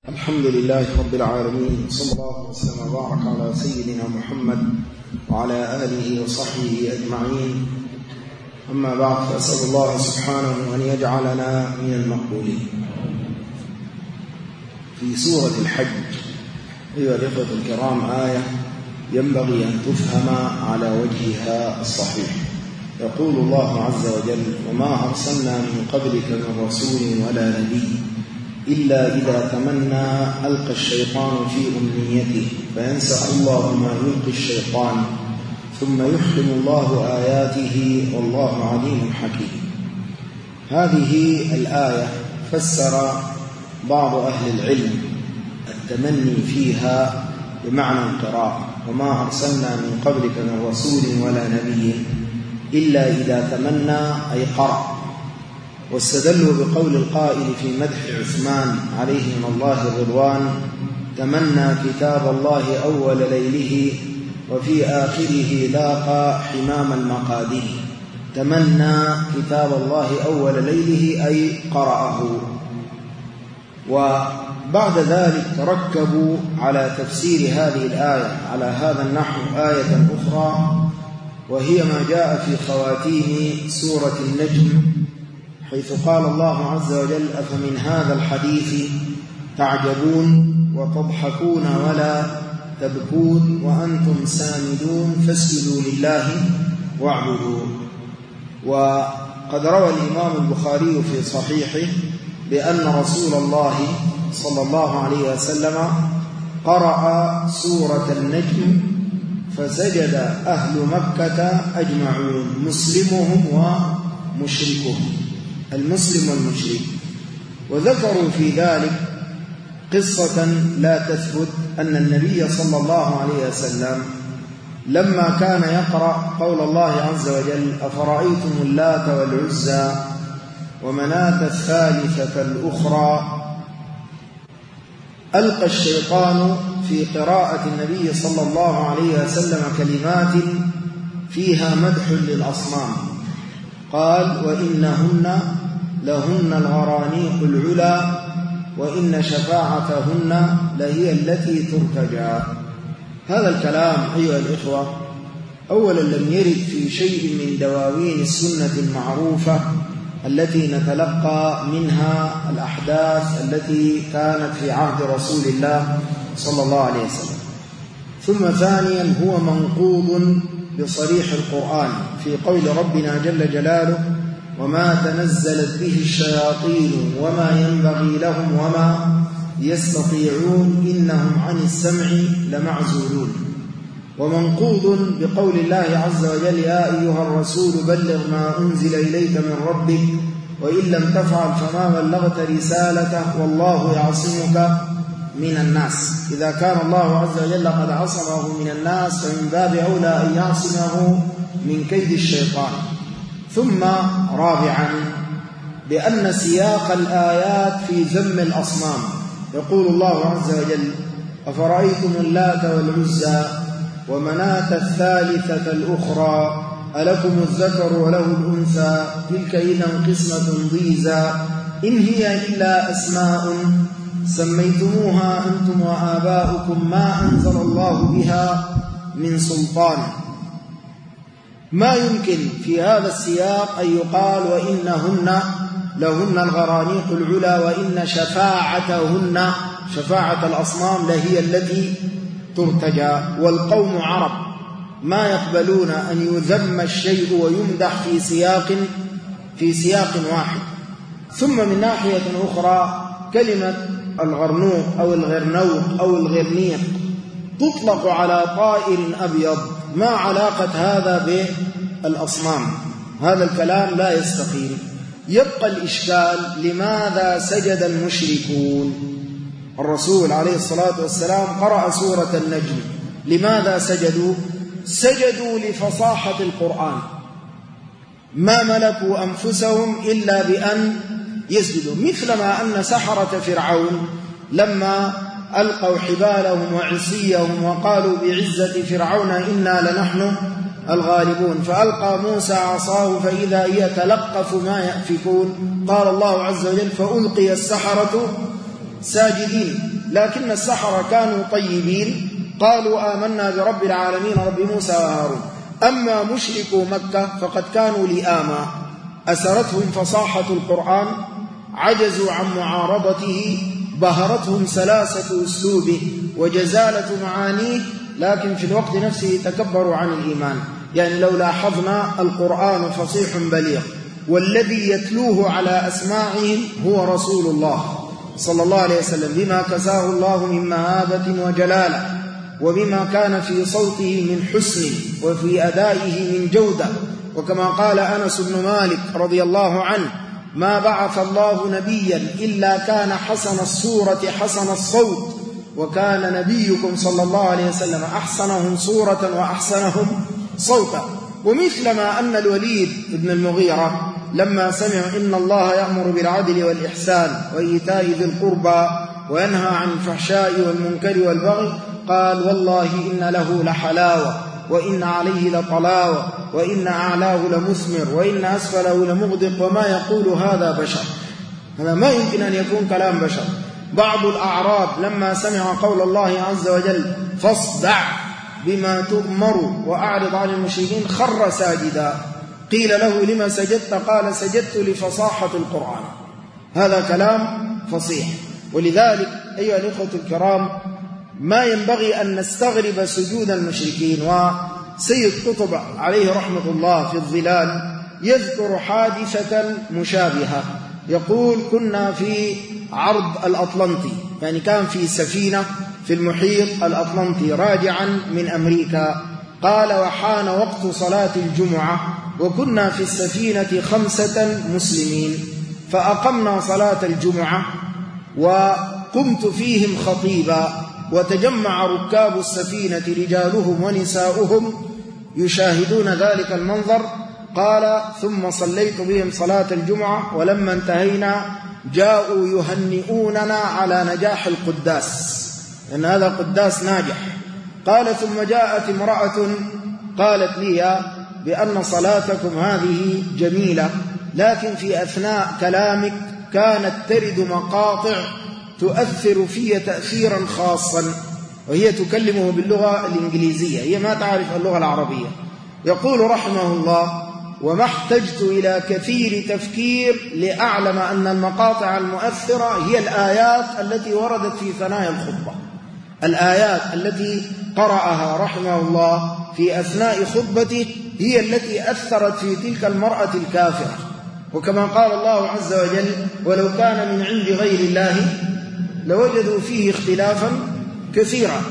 الحمد لله رب العالمين، صلى الله وسلم وبارك على سيدنا محمد وعلى آله وصحبه أجمعين. أما بعد، فأسأل الله سبحانه أن يجعلنا من المقبولين. في سورة الحج أيها الإخوة الكرام آية ينبغي أن تفهم على وجهها الصحيح. يقول الله عز وجل: وما أرسلنا من قبلك من رسول ولا نبي إلا إذا تمنى ألقى الشيطان في أمنيته فينسخ الله ما يلقي الشيطان ثم يحكم الله آياته والله عليم حكيم. هذه الآية فسر بعض أهل العلم التمني فيها بمعنى القراءة: وما أرسلنا من قبلك من رسول ولا نبي إلا إذا تمنى أي قرأ. واستدلوا بقول القائل في مدح عثمان عليه من الله الرضوان: تمنى كتاب الله أول ليله وفي آخره لاقى حمام المقادير. تمنى كتاب الله أول ليله أي قرأه. وبعد ذلك تركبوا على تفسير هذه الآية على هذا النحو آية أخرى، وهي ما جاء في خواتيم سورة النجم، حيث قال الله عز وجل: أفمن هذا الحديث تعجبون وتضحكون ولا تبكون وأنتم سامدون فاسجدوا لله واعبدوا. وقد روى الإمام البخاري في صحيحه بأن رسول الله صلى الله عليه وسلم قرأ سورة النجم فسجد أهل مكة أجمعون، مسلمهم ومشركهم، المسلم والمشرك. وذكروا في ذلك قصة لا تثبت، أن النبي صلى الله عليه وسلم لما كان يقرأ قول الله عز وجل: أفرأيتم اللات والعزى ومناة الثالثة الأخرى، ألقى الشيطان في قراءة النبي صلى الله عليه وسلم كلمات فيها مدح للأصنام، قال: وإنهن لهن الغرانيق العلا وإن شفاعتهن لهي التي ترتجى. هذا الكلام أيها الإخوة أولا لم يرد في شيء من دواوين السنة المعروفة التي نتلقى منها الأحداث التي كانت في عهد رسول الله صلى الله عليه وسلم. ثم ثانيا هو منقوض بصريح القرآن في قول ربنا جل جلاله: وما تنزلت به الشياطين وما ينبغي لهم وما يستطيعون إنهم عن السمع لمعزولون. ومنقوض بقول الله عز وجل: يا أيها الرسول بلغ ما أنزل إليك من ربك وإن لم تفعل فما بلغت رسالته والله يعصمك من الناس. إذا كان الله عز وجل قد عصمه من الناس فمن باب أولى أن يعصمه من كيد الشيطان. ثم رابعا بأن سياق الآيات في ذم الأصنام. يقول الله عز وجل: أفرأيتم اللات والعزى ومناة الثالثة الأخرى ألكم الذكر وله الأنثى تلك إذا قسمة ضيزى إن هي إلا أسماء سميتموها أنتم وآباؤكم ما أنزل الله بها من سلطان. ما يمكن في هذا السياق أن يقال: وإنهن لهن الغرانيق العلا وإن شفاعتهن، شفاعة الأصنام، لهي التي ترتجى. والقوم عرب ما يقبلون أن يذم الشيء ويمدح في سياق واحد. ثم من ناحية أخرى كلمة الغرنوق أو الغرنوق أو الغرنيق تطلق على طائر أبيض. ما علاقة هذا بالأصنام؟ هذا الكلام لا يستقيم. يبقى الإشكال: لماذا سجد المشركون؟ الرسول عليه الصلاة والسلام قرأ سورة النجم، لماذا سجدوا؟ سجدوا لفصاحة القرآن، ما ملكوا أنفسهم إلا بأن يسجدوا. مثلما أن سحرة فرعون لما ألقوا حبالهم وعصيهم وقالوا بعزة فرعون إنا لنحن الغالبون، فألقى موسى عصاه فإذا هي تلقف ما يأفكون. قال الله عز وجل: فألقي السحرة ساجدين. لكن السحرة كانوا طيبين قالوا آمنا برب العالمين رب موسى وهارون. أما مشركو مكة فقد كانوا لئاما، أسرتهم فصاحة القرآن، عجزوا عن معارضته، بهرتهم سلاسة أسلوبه وجزالة معانيه، لكن في الوقت نفسه تكبروا عن الإيمان. يعني لو لاحظنا القرآن فصيح بليغ، والذي يتلوه على أسماعهم هو رسول الله صلى الله عليه وسلم، بما كساه الله من مهابة وجلالة، وبما كان في صوته من حسن، وفي أدائه من جودة. وكما قال أنس بن مالك رضي الله عنه: ما بعث الله نبيا إلا كان حسن الصورة حسن الصوت، وكان نبيكم صلى الله عليه وسلم أحسنهم صورة وأحسنهم صوتا. ومثلما أن الوليد بن المغيرة لما سمع إن الله يأمر بالعدل والإحسان وإيتاء ذي القربى وينهى عن الفحشاء والمنكر والبغي قال: والله إن له لحلاوة، وإن عليه لطلاوة، وإن أعلاه لمثمر، وإن أسفله لمغدق، وما يقول هذا بشر. هذا ما يمكن أن يكون كلام بشر. بعض الأعراب لما سمع قول الله عز وجل: فاصدع بما تؤمر وأعرض عن المشركين، خر ساجدا. قيل له: لما سجدت؟ قال: سجدت لفصاحة القرآن. هذا كلام فصيح. ولذلك أيها الإخوة الكرام، ما ينبغي أن نستغرب سجود المشركين. وسيد قطب عليه رحمة الله في الظلال يذكر حادثة مشابهة، يقول: كنا في عرض الأطلنطي، يعني كان في سفينة في المحيط الأطلنطي راجعا من أمريكا. قال: وحان وقت صلاة الجمعة، وكنا في السفينة 5 مسلمين، فأقمنا صلاة الجمعة وقمت فيهم خطيبا، وتجمع ركاب السفينة رجالهم ونساؤهم يشاهدون ذلك المنظر. قال: ثم صليت بهم صلاة الجمعة، ولما انتهينا جاءوا يهنئوننا على نجاح القداس، لأن هذا قداس ناجح. قال: ثم جاءت امرأة قالت لي بأن صلاتكم هذه جميلة، لكن في أثناء كلامك كانت ترد مقاطع تؤثر في تأثيرا خاصا، وهي تكلمه باللغة الإنجليزية، هي ما تعرف اللغة العربية. يقول رحمه الله: وما احتجت إلى كثير تفكير لأعلم أن المقاطع المؤثرة هي الآيات التي وردت في ثنايا الخطبة. الآيات التي قرأها رحمه الله في أثناء خطبته هي التي أثرت في تلك المرأة الكافرة. وكما قال الله عز وجل: ولو كان من عند غير الله لوجدوا فيه اختلافا كثيرا.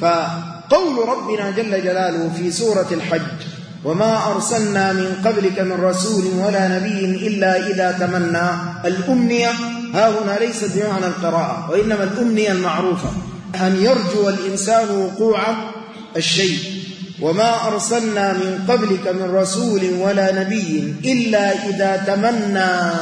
فقول ربنا جل جلاله في سورة الحج: وما أرسلنا من قبلك من رسول ولا نبي إلا إذا تمنى. الأمنية ها هنا ليست بمعنى القراءة، وإنما الأمنية المعروفة أن يرجو الإنسان وقوع الشيء. وما أرسلنا من قبلك من رسول ولا نبي إلا إذا تمنى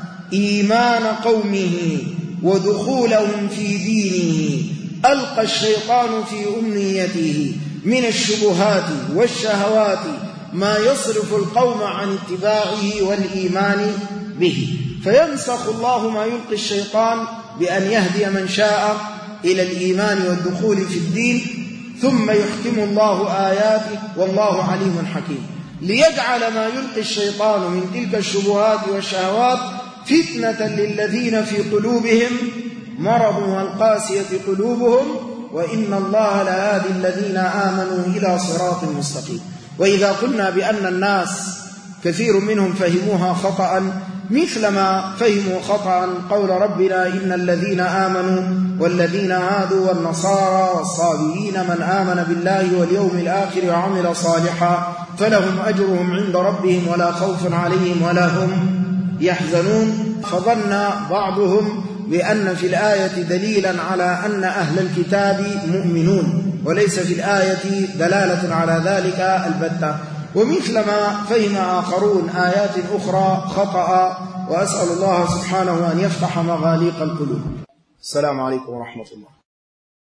إيمان قومه ودخولهم في دينه ألقى الشيطان في أمنيته من الشبهات والشهوات ما يصرف القوم عن اتباعه والإيمان به، فينسخ الله ما يلقي الشيطان بأن يهدي من شاء إلى الإيمان والدخول في الدين، ثم يحكم الله آياته والله عليم حكيم، ليجعل ما يلقي الشيطان من تلك الشبهات والشهوات فتنة للذين في قلوبهم مرض والقاسية قلوبهم، وإن الله لهادي الذين آمنوا إلى صراط مستقيم. وإذا قلنا بأن الناس كثير منهم فهموها خطأ، مثلما فهموا خطأ قول ربنا: إن الذين آمنوا والذين هادوا والنصارى والصابئين من آمن بالله واليوم الآخر وعمل صالحا فلهم أجرهم عند ربهم ولا خوف عليهم ولا هم يحزنون. فظن بعضهم بأن في الآية دليلا على أن أهل الكتاب مؤمنون، وليس في الآية دلالة على ذلك البتة. ومثلما فهم آخرون آيات أخرى خطأ، وأسأل الله سبحانه أن يفتح مغاليق القلوب. السلام عليكم ورحمة الله.